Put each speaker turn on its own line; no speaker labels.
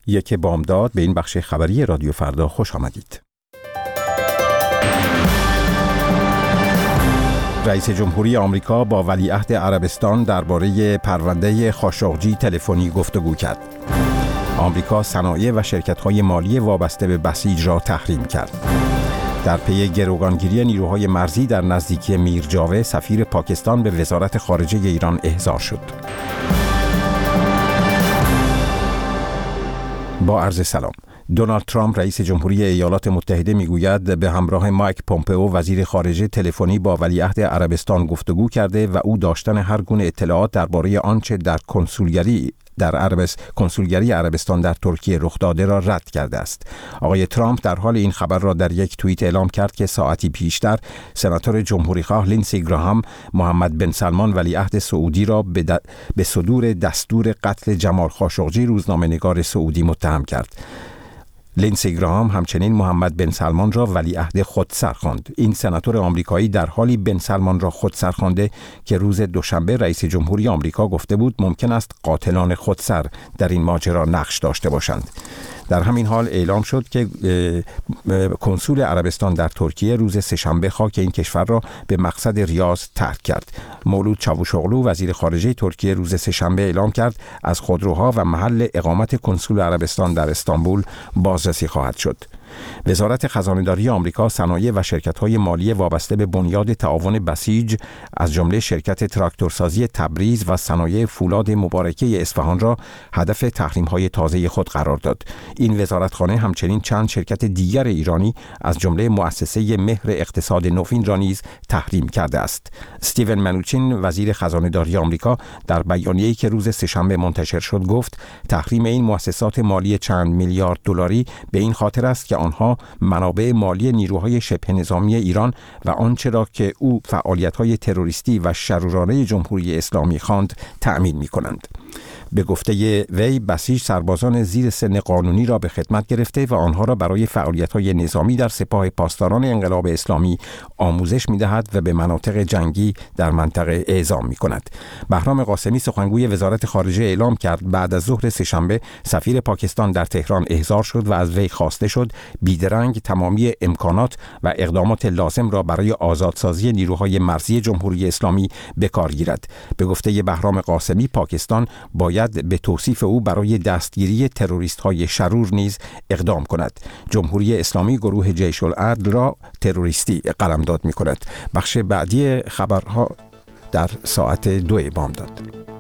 یک بامداد به این بخش خبری رادیو فردا خوش آمدید. رئیس جمهوری آمریکا با ولیعهد عربستان درباره پرونده خاشقجی تلفنی گفتگو کرد. آمریکا صنایع و شرکت‌های مالی وابسته به بسیج را تحریم کرد. در پی گروگانگیری نیروهای مرزی در نزدیکی میرجاوه، سفیر پاکستان به وزارت خارجه ایران احضار شد. با عرض سلام. دونالد ترامپ رئیس جمهوری ایالات متحده میگوید به همراه مایک پومپئو وزیر خارجه تلفنی با ولیعهد عربستان گفتگو کرده و او داشتن هر گونه اطلاعات درباره آنچه در کنسولگری عربستان در ترکیه رخ داده را رد کرده است. آقای ترامپ در حال این خبر را در یک توییت اعلام کرد که ساعتی پیشتر سناتور جمهوریخواه لینسی گراهام محمد بن سلمان ولیعهد سعودی را به صدور دستور قتل جمال خاشقجی روزنامه‌نگار سعودی متهم کرد. لینسی گراهام همچنین محمد بن سلمان را ولیعهد خودسر خواند. این سناتور آمریکایی در حالی بن سلمان را خودسر خوانده که روز دوشنبه رئیس جمهوری آمریکا گفته بود ممکن است قاتلان خودسر در این ماجرا نقش داشته باشند. در همین حال اعلام شد که کنسول عربستان در ترکیه روز سه‌شنبه خاک این کشور را به مقصد ریاض ترک کرد. مولود چاوشوغلو وزیر خارجه ترکیه روز سه‌شنبه اعلام کرد از خودروها و محل اقامت کنسول عربستان در استانبول بازرسی خواهد شد. وزارت خزانه‌داری آمریکا صنایع و شرکت‌های مالی وابسته به بنیاد تعاون بسیج از جمله شرکت تراکتورسازی تبریز و صنایع فولاد مبارکه اصفهان را هدف تحریم‌های تازه خود قرار داد. این وزارتخانه همچنین چند شرکت دیگر ایرانی از جمله مؤسسه مهر اقتصاد نوین را نیز تحریم کرده است. استیون منوچین وزیر خزانه‌داری آمریکا در بیانیه‌ای که روز سه‌شنبه منتشر شد گفت تحریم این مؤسسات مالی چند میلیارد دلاری به این خاطر است که آنها منابع مالی نیروهای شبه نظامی ایران و آنچه را که او فعالیت‌های تروریستی و شرورانه جمهوری اسلامی خواند تأمین می‌کنند. به گفته وی بسیج سربازان زیر سن قانونی را به خدمت گرفته و آنها را برای فعالیت‌های نظامی در سپاه پاسداران انقلاب اسلامی آموزش می‌دهد و به مناطق جنگی در منطقه اعزام می‌کند. بهرام قاسمی سخنگوی وزارت خارجه اعلام کرد بعد از ظهر سه‌شنبه سفیر پاکستان در تهران احضار شد و از وی خواسته شد بیدرنگ تمامی امکانات و اقدامات لازم را برای آزادسازی نیروهای مرزی جمهوری اسلامی به کار گیرد. به گفته بهرام قاسمی پاکستان باید به توصیف او برای دستگیری تروریست‌های شرور نیز اقدام کند. جمهوری اسلامی گروه جیش العدل را تروریستی قلمداد می‌کند. بخش بعدی خبرها در ساعت 2 بامداد.